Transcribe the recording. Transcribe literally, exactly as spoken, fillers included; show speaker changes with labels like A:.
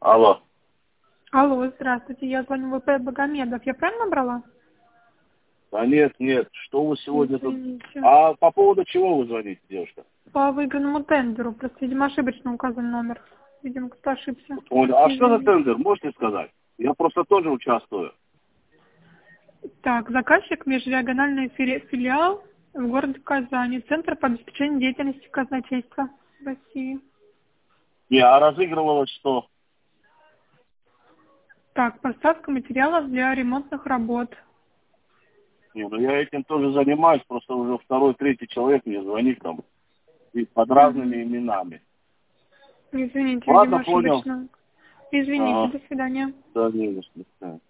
A: Алло.
B: Алло, здравствуйте, я звоню в ВП Богомедов. Я правильно набрала?
A: Да нет, нет, что вы сегодня
B: Извините.
A: тут... А по поводу чего вы звоните, девушка?
B: По выигранному тендеру. Просто, видимо, ошибочно указан номер. Видимо, кто ошибся.
A: Понял. А что за
B: Извините.
A: тендер, можете сказать? Я просто тоже участвую.
B: Так, заказчик межрегиональный фили- филиал в городе Казани. Центр по обеспечению деятельности казначейства России.
A: Не, а разыгрывалось что?
B: Так, поставка материалов для ремонтных работ.
A: Не, ну я этим тоже занимаюсь, просто уже второй, третий человек мне звонит там и под
B: Угу.
A: разными именами.
B: Извините,
A: Ладно,
B: видимо,
A: понял.
B: ошибочно. Извините,
A: Ага.
B: до свидания.
A: Да, не, до свидания.